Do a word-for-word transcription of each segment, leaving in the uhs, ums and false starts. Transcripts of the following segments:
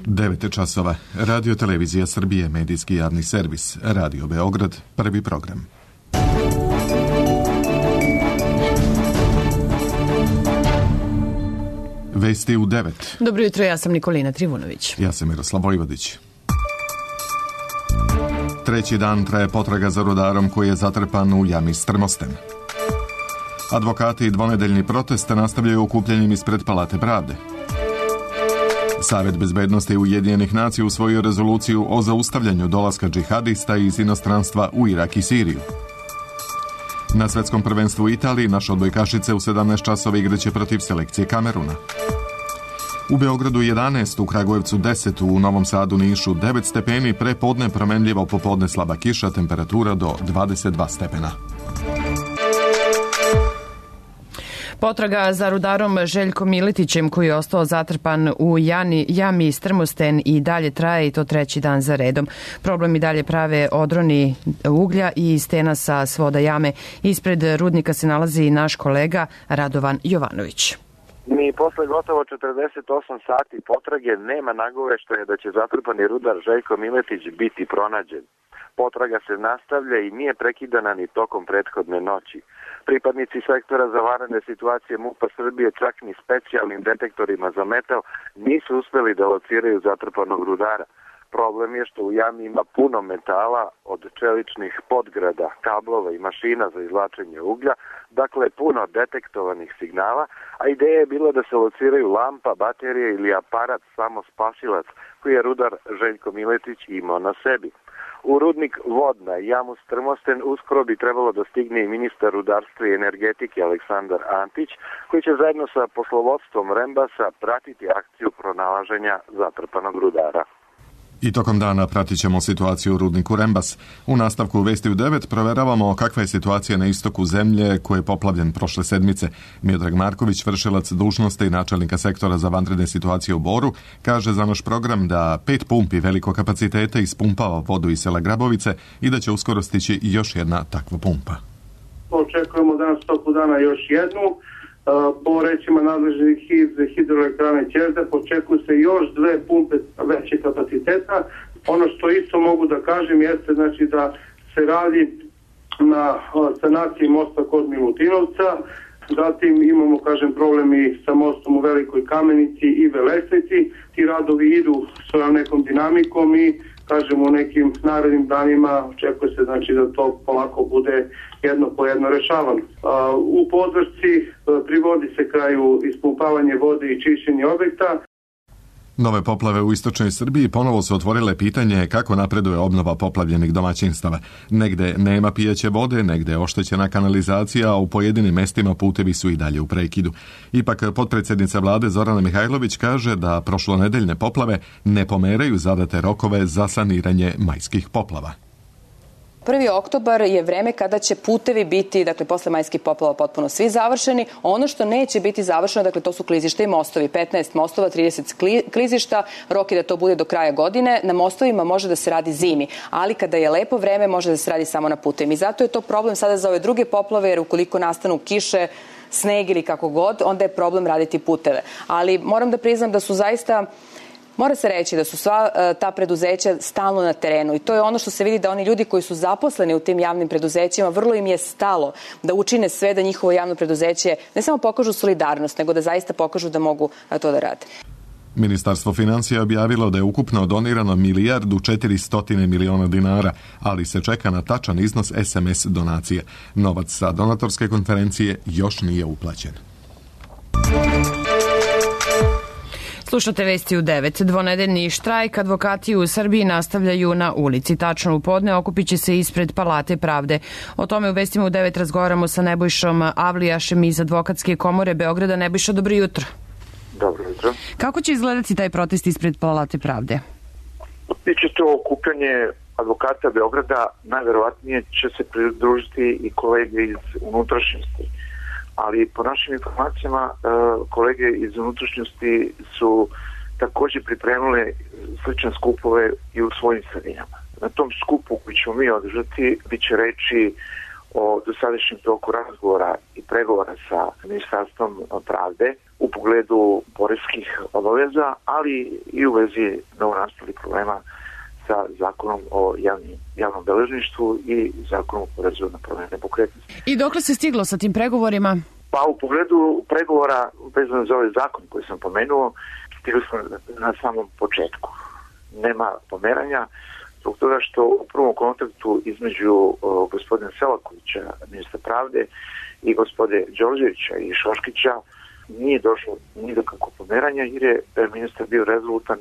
devet časova. Radio Televizija Srbije, medijski javni servis. Radio Beograd, prvi program. Vesti u devet. Dobro jutro, ja sam Nikolina Trivunović. Ja sam Miroslav Vojvodić. Treći dan traje potraga za rudarom koji je zatrpan u jami Strmosten. Advokati i dvonedeljni protest nastavljaju okupljanjem ispred Palate pravde. Savet bezbednosti Ujedinjenih nacija usvojio rezoluciju o zaustavljanju dolaska džihadista iz inostranstva u Irak i Siriju. Na svetskom prvenstvu u Italiji naše odbojkašice u sedamnaest časova igraće protiv selekcije Kameruna. U Beogradu jedanaest, u Kragujevcu deset, u Novom Sadu, Nišu devet stepeni, pre podne promenljivo, popodne slaba kiša, temperatura do dvadeset dva stepena. Potraga za rudarom Željkom Miletićem, koji je ostao zatrpan u jani, jami Strmosten, i dalje traje, i to treći dan za redom. Problem i dalje prave odroni uglja i stena sa svoda jame. Ispred rudnika se nalazi naš kolega Radovan Jovanović. Mi posle gotovo četrdeset osam sati potrage nema nagoveštaja da će zatrpani rudar Željko Miletić biti pronađen. Potraga se nastavlja i nije prekidana ni tokom prethodne noći. Pripadnici sektora za vanredne situacije MUP-a Srbije čak ni specijalnim detektorima za metal nisu uspeli da lociraju zatrpanog rudara. Problem je što u jami ima puno metala, od čeličnih podgrada, kablova i mašina za izvlačenje uglja, dakle puno detektovanih signala, a ideja je bila da se lociraju lampa, baterije ili aparat samospasilac koji je rudar Željko Miletić imao na sebi. U rudnik Vodna i jamu Strmosten uskoro bi trebalo da stigne i ministar rudarstva i energetike Aleksandar Antić, koji će zajedno sa poslovodstvom Rembasa pratiti akciju pronalaženja zatrpanog rudara. I tokom dana pratit ćemo situaciju u rudniku Rembas. U nastavku Vesti u devet proveravamo kakva je situacija na istoku zemlje koji je poplavljen prošle sedmice. Miodrag Marković, vršilac dužnosti i načelnika sektora za vanredne situacije u Boru, kaže za naš program da pet pumpi velikog kapaciteta ispumpava vodu iz sela Grabovice i da će uskoro stići još jedna takva pumpa. Očekujemo danas toku dana još jednu. Po rećima nadležnih iz hidroelektrane Ćezde očekuju se još dve pumpe veće kapaciteta. Ono što isto mogu da kažem jeste znači da se radi na sanaciji mosta kod Milutinovca. Zatim imamo, kažem, problem i sa mostom u Velikoj Kamenici i Velesnici. Ti radovi idu sa nekom dinamikom i, kažem, u nekim narednim danima očekuje se znači da to polako bude jedno po jedno rešavano. U Podvršci privodi se kraju ispumpavanje vode i čišćenje objekta. Nove poplave u istočnoj Srbiji ponovo su otvorile pitanje kako napreduje obnova poplavljenih domaćinstava. Negde nema pijaće vode, negde je oštećena kanalizacija, a u pojedinim mestima putevi su i dalje u prekidu. Ipak potpredsjednica vlade Zorana Mihajlović kaže da prošlonedeljne poplave ne pomeraju zadate rokove za saniranje majskih poplava. prvi oktobar je vreme kada će putevi biti, dakle, posle majskih poplava potpuno svi završeni. Ono što neće biti završeno, dakle, to su klizišta i mostovi. petnaest mostova, trideset klizišta, rok je da to bude do kraja godine. Na mostovima može da se radi zimi, ali kada je lepo vreme može da se radi samo na putevima. I zato je to problem sada za ove druge poplave, jer ukoliko nastanu kiše, sneg ili kako god, onda je problem raditi puteve. Ali moram da priznam da su zaista... Mora se reći da su sva ta preduzeća stalno na terenu i to je ono što se vidi, da oni ljudi koji su zaposleni u tim javnim preduzećima, vrlo im je stalo da učine sve da njihovo javno preduzeće ne samo pokažu solidarnost, nego da zaista pokažu da mogu to da rade. Ministarstvo financija objavilo da je ukupno donirano milijardu četiristo miliona dinara, ali se čeka na tačan iznos es em es donacije. Novac sa donatorske konferencije još nije uplaćen. Slušate Vesti u devet. Dvonedeljni štrajk advokati u Srbiji nastavljaju na ulici. Tačno u podne okupit će se ispred Palate pravde. O tome u Vestima u devet razgovaramo sa Nebojšom Avlijašem iz Advokatske komore Beograda. Nebojša, dobro jutro. Dobro jutro. Kako će izgledati taj protest ispred Palate pravde? Biće to okupljanje advokata Beograda. Najverovatnije će se pridružiti i kolege iz unutrašnjosti. Ali po našim informacijama kolege iz unutrašnjosti su također pripremili slične skupove i u svojim sredinama. Na tom skupu koji ćemo mi održati bit će reći o dosadašnjem toku razgovora i pregovora sa Ministarstvom pravde u pogledu poreskih obaveza, ali i u vezi novonastalih problema sa zakonom o javnim, javnom beležništvu i zakonom o porezu na promet nepokretnosti. I dokle se stiglo sa tim pregovorima? Pa u pogledu pregovora vezano za ovaj zakon koji sam pomenuo, stigli smo na samom početku. Nema pomeranja, zbog toga što u prvom kontaktu između o, gospodina Selakovića, ministra pravde, i gospode Đorđevića i Šoškića nije došlo ni do kakvog pomeranja, jer je ministar bio rezolutan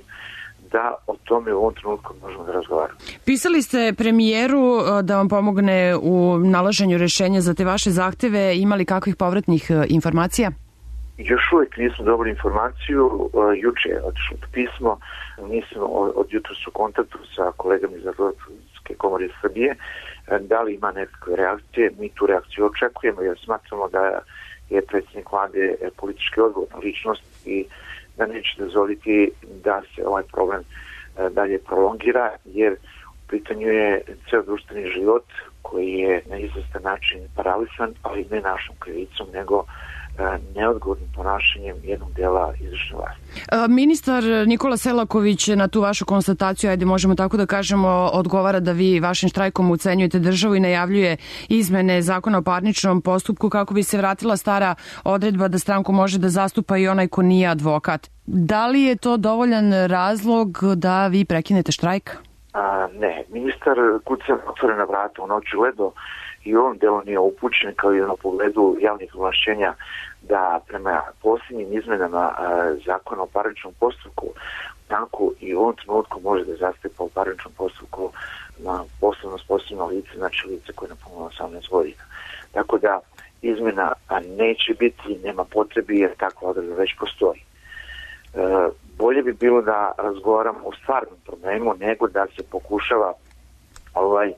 da o tome u ovom trenutku možemo da razgovaramo. Pisali ste premijeru da vam pomogne u nalaženju rešenja za te vaše zahteve. Imali kakvih povratnih informacija? Još uvijek nismo dobili informaciju. Juče je otišlo pismo. Nismo od jutra su u kontaktu sa kolegama iz Advokatske komore Srbije. Da li ima nekakve reakcije? Mi tu reakciju očekujemo jer smatramo da je predsjednik vlade politički odgovorna ličnost i da neće dozvoliti da se ovaj problem dalje prolongira, jer u pitanju je ceo društveni život koji je na izvestan način paralisan, ali ne našom krivicom, nego neodgovornim ponašanjem jednog dela izvršne vlasti. Ministar Nikola Selaković na tu vašu konstataciju, ajde možemo tako da kažemo, odgovara da vi vašim štrajkom ucenjujete državu i najavljuje izmene zakona o parničnom postupku kako bi se vratila stara odredba da stranku može da zastupa i onaj ko nije advokat. Da li je to dovoljan razlog da vi prekinete štrajk? A, ne, ministar kuca otvorena vrata, on očigledno i u ovom delu nije upućen kao i na pogledu javnih ovlašćenja da prema posljednjim izmenama a, zakona o parničnom postupku tanku i u ovom trenutku može da zastupa u parničnom postupku na poslovno sposobno lice, znači lice koje je napunilo osamnaest godina. Tako da izmena neće biti, nema potrebi jer takva odredba već postoji. E, bolje bi bilo da razgovaramo o stvarnom problemu nego da se pokušava ovaj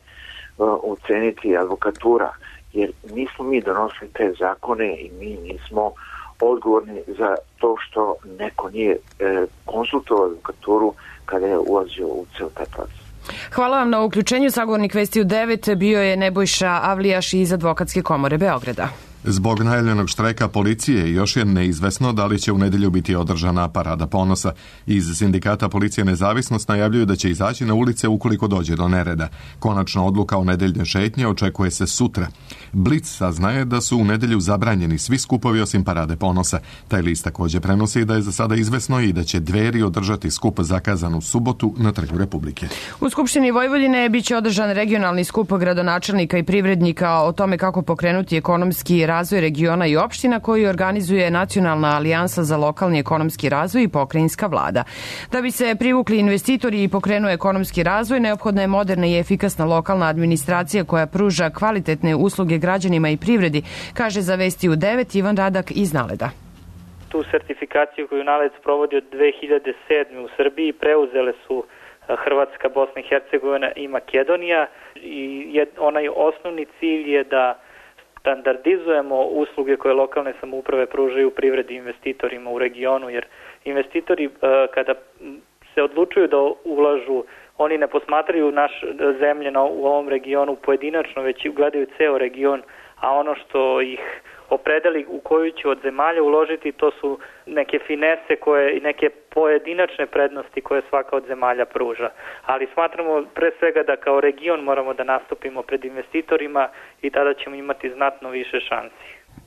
uceniti advokatura, jer nismo mi donosili te zakone i mi nismo odgovorni za to što neko nije e, konsultovao advokaturu kada je ulazio u ceo taj proces. Hvala vam na uključenju. Sagovornik Vesti u devet bio je Nebojša Avlijaš iz Advokatske komore Beograda. Zbog najavljenog štrajka policije još je neizvesno da li će u nedelju biti održana parada ponosa. Iz sindikata Policije Nezavisnost najavljuju da će izaći na ulice ukoliko dođe do nereda. Konačna odluka o nedeljne šetnje očekuje se sutra. Blic saznaje da su u nedelju zabranjeni svi skupovi osim parade ponosa. Taj list također prenosi da je za sada izvesno i da će Dveri održati skup zakazan u subotu na Trgu Republike. U Skupštini Vojvodine biće održan regionalni skup gradonačelnika i privrednika o tome kako pokrenuti ekonomski razvoj regiona i opština koji organizuje Nacionalna alijansa za lokalni ekonomski razvoj i pokrajinska vlada. Da bi se privukli investitori i pokrenuo ekonomski razvoj, neophodna je moderna i efikasna lokalna administracija koja pruža kvalitetne usluge građanima i privredi, kaže za Vesti u devet Ivan Radak iz Naleda. Tu sertifikaciju koju Naled provodi od dve hiljade sedme u Srbiji preuzele su Hrvatska, Bosna i Hercegovina i Makedonija i onaj osnovni cilj je da standardizujemo usluge koje lokalne samouprave pružaju privredi investitorima u regionu, jer investitori kada se odlučuju da ulažu, oni ne posmatraju naš zemlje na, u ovom regionu pojedinačno, već gledaju ceo region, a ono što ih opredeli u koju će od zemalja uložiti, to su neke finese koje i neke pojedinačne prednosti koje svaka od zemalja pruža. Ali smatramo pre svega da kao region moramo da nastupimo pred investitorima i tada ćemo imati znatno više šansi.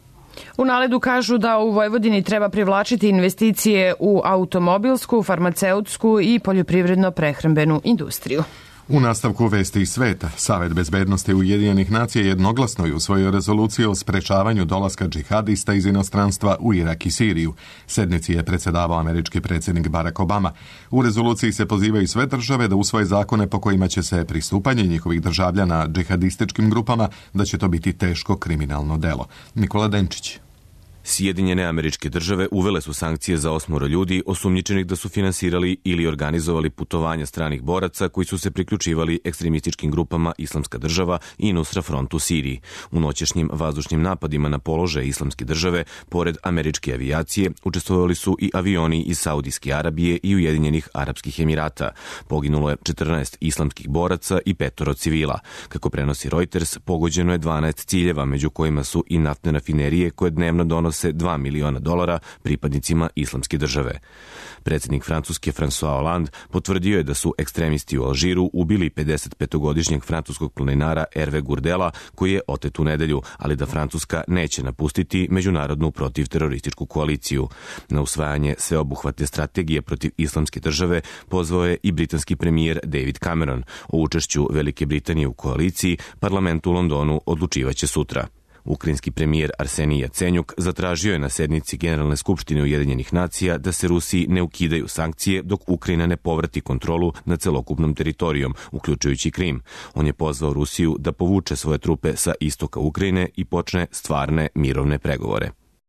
U Naledu kažu da u Vojvodini treba privlačiti investicije u automobilsku, farmaceutsku i poljoprivredno-prehrambenu industriju. U nastavku Vesti iz sveta, Savet bezbednosti Ujedinjenih nacija jednoglasno je usvojio rezoluciju o sprečavanju dolaska džihadista iz inostranstva u Irak i Siriju. Sednici je predsjedavao američki predsjednik Barack Obama. U rezoluciji se pozivaju sve države da usvoje zakone po kojima će se pristupanje njihovih državljana džihadističkim grupama, da će to biti teško kriminalno delo. Nikola Denčić. Sjedinjene Američke Države uvele su sankcije za osmoro ljudi osumnjičenih da su finansirali ili organizovali putovanja stranih boraca koji su se priključivali ekstremističkim grupama Islamska država i Nusra Front u Siriji. U noćešnjim vazdušnim napadima na položaje Islamske države, pored američke avijacije, učestvovali su i avioni iz Saudijske Arabije i Ujedinjenih Arapskih Emirata. Poginulo je četrnaest islamskih boraca i petoro civila. Kako prenosi Reuters, pogođeno je dvanaest ciljeva, među kojima su i naftne rafinerije koje dnevno donose iznose dva miliona dolara pripadnicima Islamske države. Predsjednik Francuske François Hollande potvrdio je da su ekstremisti u Alžiru ubili pedesetpetogodišnjeg francuskog planinara Hervé Gourdela, koji je otet u nedelju, ali da Francuska neće napustiti međunarodnu protivterorističku koaliciju. Na usvajanje sveobuhvatne strategije protiv Islamske države pozvao je i britanski premijer David Cameron. O učešću Velike Britanije u koaliciji parlament u Londonu odlučivaće sutra. Ukrajinski premijer Arsenij Jacenjuk zatražio je na sednici Generalne skupštine Ujedinjenih nacija da se Rusiji ne ukidaju sankcije dok Ukrajina ne povrati kontrolu nad celokupnom teritorijom, uključujući Krim. On je pozvao Rusiju da povuče svoje trupe sa istoka Ukrajine i počne stvarne mirovne pregovore.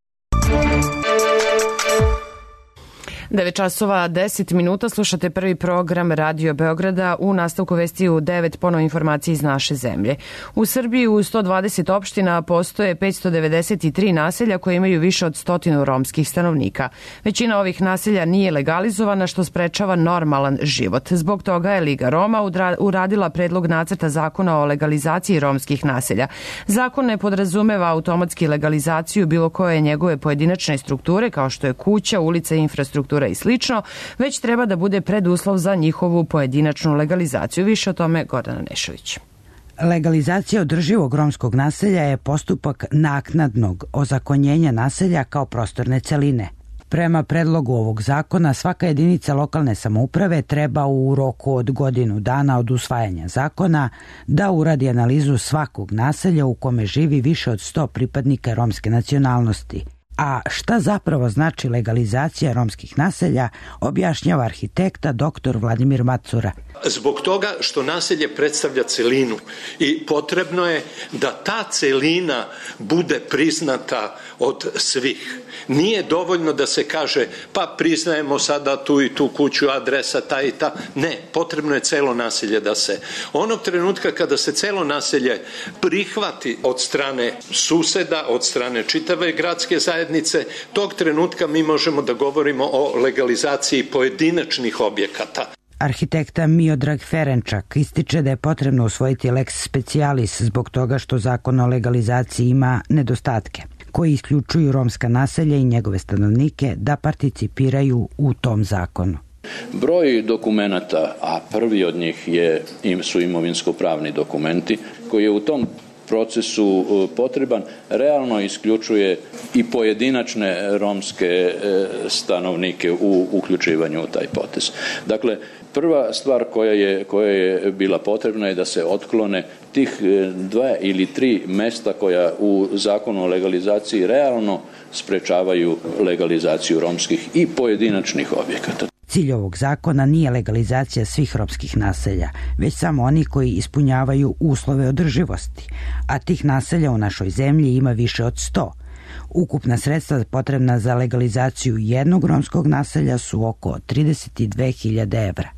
devet časova deset minuta, slušate prvi program Radio Beograda. U nastavku vesti u devet ponovo informacije iz naše zemlje. U Srbiji u sto dvadeset opština postoje petsto devedeset tri naselja koje imaju više od stotinu romskih stanovnika. Većina ovih naselja nije legalizovana, što sprečava normalan život. Zbog toga je Liga Roma uradila predlog nacrta zakona o legalizaciji romskih naselja. Zakon ne podrazumeva automatski legalizaciju bilo koje njegove pojedinačne strukture, kao što je kuća, ulica i infrastruktura i slično, već treba da bude preduslov za njihovu pojedinačnu legalizaciju. Više o tome Gordana Nešović. Legalizacija održivog romskog naselja je postupak naknadnog ozakonjenja naselja kao prostorne celine. Prema predlogu ovog zakona, svaka jedinica lokalne samouprave treba u roku od godinu dana od usvajanja zakona da uradi analizu svakog naselja u kome živi više od sto pripadnika romske nacionalnosti. A šta zapravo znači legalizacija romskih naselja, objašnjava arhitekta doktor Vladimir Macura. Zbog toga što naselje predstavlja celinu i potrebno je da ta celina bude priznata od svih. Nije dovoljno da se kaže pa priznajemo sada tu i tu kuću, adresa ta i ta. Ne, potrebno je celo naselje da se. Onog trenutka kada se celo naselje prihvati od strane suseda, od strane čitave gradske zajednice, tog trenutka mi možemo da govorimo o legalizaciji pojedinačnih objekata. Arhitekta Miodrag Ferenčak ističe da je potrebno usvojiti lex specialis zbog toga što zakon o legalizaciji ima nedostatke koji isključuju romska naselja i njegove stanovnike da participiraju u tom zakonu. Broj dokumenata, a prvi od njih je, su imovinsko-pravni dokumenti, koji je u tom procesu potreban, realno isključuje i pojedinačne romske stanovnike u uključivanju u taj potez. Dakle, prva stvar koja je, koja je bila potrebna je da se otklone tih dva ili tri mesta koja u zakonu o legalizaciji realno sprečavaju legalizaciju romskih i pojedinačnih objekata. Cilj ovog zakona nije legalizacija svih romskih naselja, već samo oni koji ispunjavaju uslove održivosti, a tih naselja u našoj zemlji ima više od sto. Ukupna sredstva potrebna za legalizaciju jednog romskog naselja su oko trideset dve hiljade evra.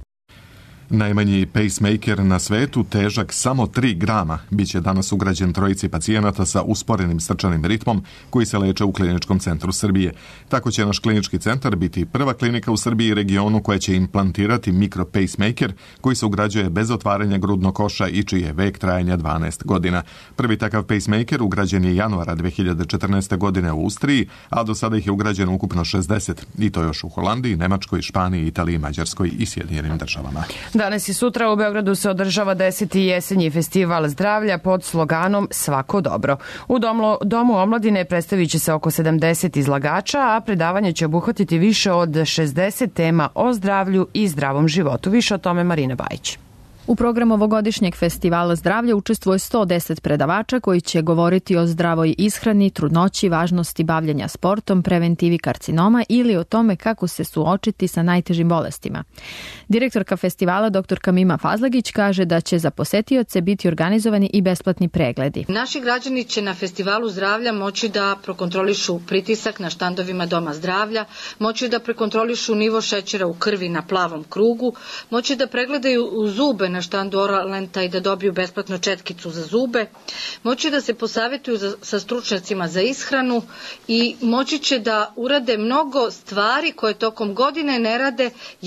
Najmanji pacemaker na svetu, težak samo tri grama, bit će danas ugrađen trojici pacijenata sa usporenim srčanim ritmom koji se leče u Kliničkom centru Srbije. Tako će naš klinički centar biti prva klinika u Srbiji i regionu koja će implantirati mikropacemaker koji se ugrađuje bez otvaranja grudnog koša i čiji je vek trajanja dvanaest godina. Prvi takav pacemaker ugrađen je januara dve hiljade četrnaeste. godine u Austriji, a do sada ih je ugrađeno ukupno šezdeset, i to još u Holandiji, Nemačkoj, Španiji, Italiji, Mađarskoj i Sjedinjenim državama. Danas i sutra u Beogradu se održava deseti jesenji festival zdravlja pod sloganom Svako dobro. U domu, domu omladine predstavit će se oko sedamdeset izlagača, a predavanje će obuhvatiti više od šezdeset tema o zdravlju i zdravom životu. Više o tome Marina Bajić. U programu ovogodišnjeg festivala zdravlja učestvuje sto deset predavača koji će govoriti o zdravoj ishrani, trudnoći, važnosti bavljenja sportom, preventivi karcinoma ili o tome kako se suočiti sa najtežim bolestima. Direktorka festivala doktorka Mima Fazlagić kaže da će za posetioce biti organizovani i besplatni pregledi. Naši građani će na festivalu zdravlja moći da prokontrolišu pritisak na štandovima Doma zdravlja, moći da prekontrolišu nivo šećera u krvi na plavom krugu, moći da pregledaju zube na štandu Oralenta i da dobiju besplatno četkicu za zube, moći da se posavetuju za, sa stručnjacima za ishranu i moći će da urade mnogo stvari koje tokom godine ne rade jer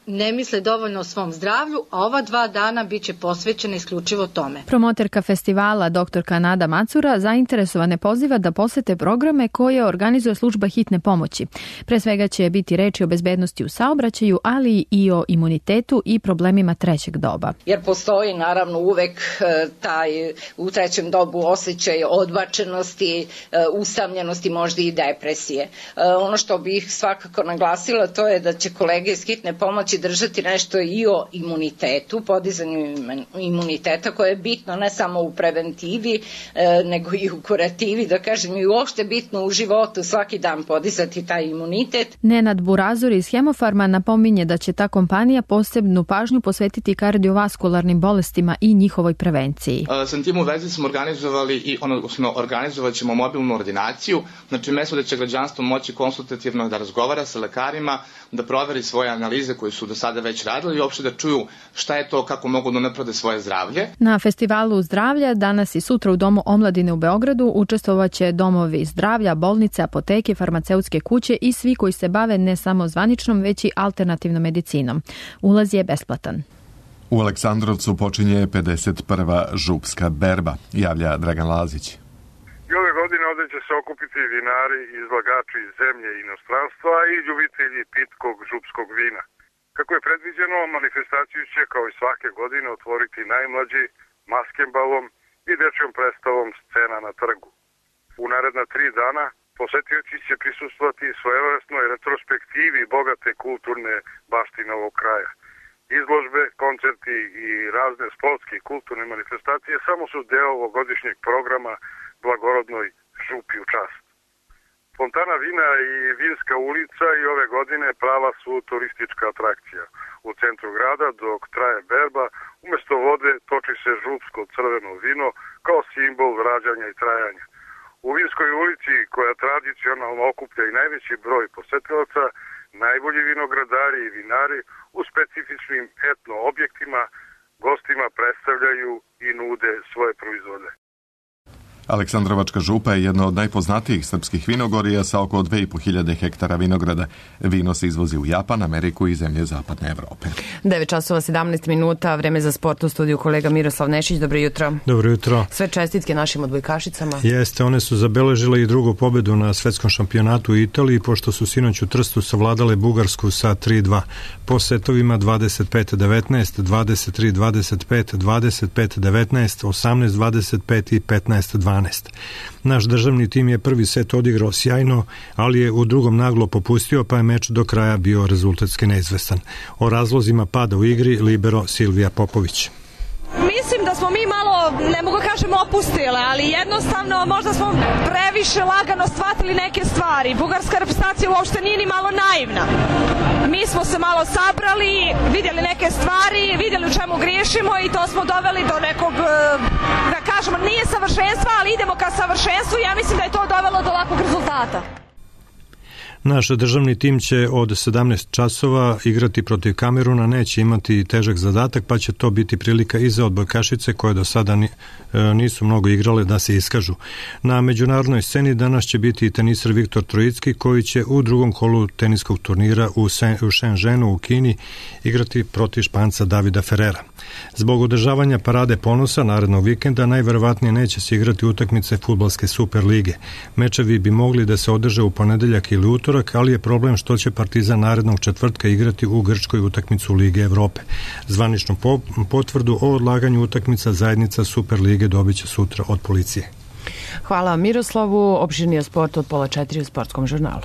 ne misle dovoljno o svom zdravlju, a ova dva dana bit će posvećena isključivo tome. Promoterka festivala doktorka Nada Macura zainteresovane poziva da posete programe koje organizuje služba hitne pomoći. Pre svega će biti reči o bezbednosti u saobraćaju, ali i o imunitetu i problemima trećeg doba. Jer postoji naravno uvek taj u trećem dobu osjećaj odbačenosti, usamljenosti, možda i depresije. Ono što bih svakako naglasila to je da će kolege iz hitne pomoći držati nešto i o imunitetu, podizanju imuniteta koje je bitno ne samo u preventivi, nego i u kurativi, da kažem i uopšte bitno u životu svaki dan podizati taj imunitet. Nenad Burazor iz Hemofarma napominje da će ta kompanija posebnu pažnju posvetiti kardiovaskularnim bolestima i njihovoj prevenciji. Sa tim u vezi smo organizovali i odnosno organizovat ćemo mobilnu ordinaciju, znači mesto da će građanstvo moći konsultativno da razgovara sa lekarima, da proveri svoje analize koje su do sada već radili i uopšte da čuju šta je to, kako mogu da unaprede svoje zdravlje. Na festivalu zdravlja danas i sutra u Domu omladine u Beogradu učestvovaće domovi zdravlja, bolnice, apoteke, farmaceutske kuće i svi koji se bave ne samo zvaničnom, već i alternativnom medicinom. Ulaz je besplatan. U Aleksandrovcu počinje pedeset prva župska berba, javlja Dragan Lazić. I ove godine ovdje će se okupiti vinari, izlagači iz zemlje i inostranstva i ljubitelji pitkog župskog vina. Kako je predviđeno, manifestaciju će kao i svake godine otvoriti najmlađi maskenbalom i dečjom predstavom Scena na trgu. U naredna tri dana posetioci će prisustvovati svojevrsnoj retrospektivi bogate kulturne baštine ovog kraja. Izložbe, koncerti i razne sportske i kulturne manifestacije samo su deo ovogodišnjeg programa Blagorodnoj župi u čast. Fontana vina i Vinska ulica i ove godine prava su turistička atrakcija. U centru grada, dok traje berba, umesto vode toči se župsko crveno vino kao simbol rađanja i trajanja. U Vinskoj ulici, koja tradicionalno okuplja i najveći broj posetilaca, najbolji vinogradari i vinari u specifičnim etno objektima gostima predstavljaju i nude svoje proizvode. Aleksandrovačka župa je jedna od najpoznatijih srpskih vinogorija sa oko dve i po hiljade hektara vinograda. Vino se izvozi u Japan, Ameriku i zemlje zapadne Evrope. devet časova sedamnaest minuta, vreme za sport u studiju kolega Miroslav Nešić. Dobro jutro. Dobro jutro. Sve čestitke našim odbojkašicama. Jeste, one su zabeležile i drugu pobedu na svetskom šampionatu u Italiji, pošto su sinoć u Trstu savladale Bugarsku sa tri dva. Po setovima dvadeset pet devetnaest, dvadeset tri dvadeset pet, dvadeset pet devetnaest, osamnaest dvadeset pet i petnaest dvanaest. Naš državni tim je prvi set odigrao sjajno, ali je u drugom naglo popustio, pa je meč do kraja bio rezultatski neizvestan. O razlozima pada u igri libero Silvija Popović. Mislim da smo mi malo, ne mogu kažem opustile, ali jednostavno možda smo previše lagano shvatili neke stvari. Bugarska reprezentacija uopšte nije ni malo naivna. Mi smo se malo sabrali, vidjeli neke stvari, vidjeli u čemu griješimo i to smo doveli do nekog, da kažemo, nije savršenstva, ali idemo ka savršenstvu i ja mislim da je to dovelo do ovakvog rezultata. Naš državni tim će od sedamnaest časova igrati protiv Kameruna, neće imati težak zadatak, pa će to biti prilika i za odbojkašice koje do sada nisu mnogo igrale da se iskažu. Na međunarodnoj sceni danas će biti i teniser Viktor Trojicki, koji će u drugom kolu teniskog turnira u Shenzhenu u Kini igrati protiv Španca Davida Ferrera. Zbog održavanja parade ponosa narednog vikenda najverovatnije neće se igrati utakmice fudbalske Super lige. Mečevi bi mogli da se održe u ponedeljak ili utorak, ali je problem što će Partizan narednog četvrtka igrati u Grčkoj utakmicu Lige Evrope. Zvaničnu potvrdu o odlaganju utakmica zajednica Super lige dobit će sutra od policije. Hvala Miroslavu. Opširnije sport od pola četiri u Sportskom žurnalu.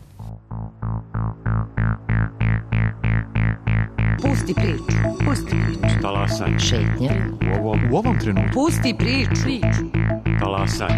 Pusti priču, pusti priču. Talasaj. Šetnje. U ovom, u ovom trenutku. Pusti priču. Talasaj.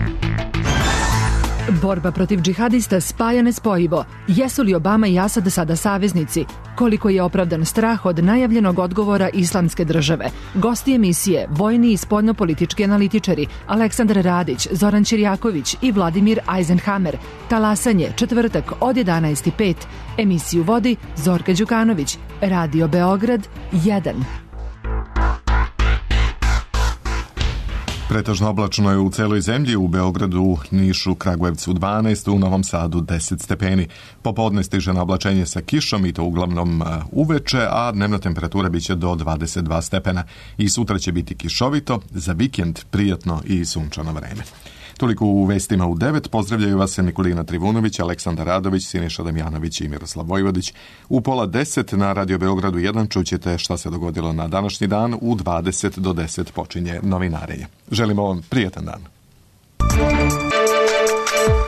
Borba protiv džihadista spaja nespojivo. Jesu li Obama i Asad sada saveznici? Koliko je opravdan strah od najavljenog odgovora Islamske države? Gosti emisije, vojni i spoljnopolitički analitičari Aleksandar Radić, Zoran Ćirjaković i Vladimir Eisenhammer. Talasanje, četvrtak od jedanaest i pet. Emisiju vodi Zorka Đukanović. Radio Beograd jedan. Pretežno oblačno je u celoj zemlji, u Beogradu, Nišu, Kragujevcu dvanaest, u Novom Sadu deset stepeni. Popodne stiže na oblačenje sa kišom i to uglavnom uveče, a dnevna temperatura biće do dvadeset dva stepena. I sutra će biti kišovito, za vikend prijatno i sunčano vreme. Toliko u vestima u devet. Pozdravljaju vas Nikolina Trivunović, Aleksandar Radović, Siniša Damjanović i Miroslav Vojvodić. U pola deset na Radio Beogradu jedan čućete šta se dogodilo na današnji dan. U dvadeset do deset počinje novinarenje. Želimo vam prijatan dan.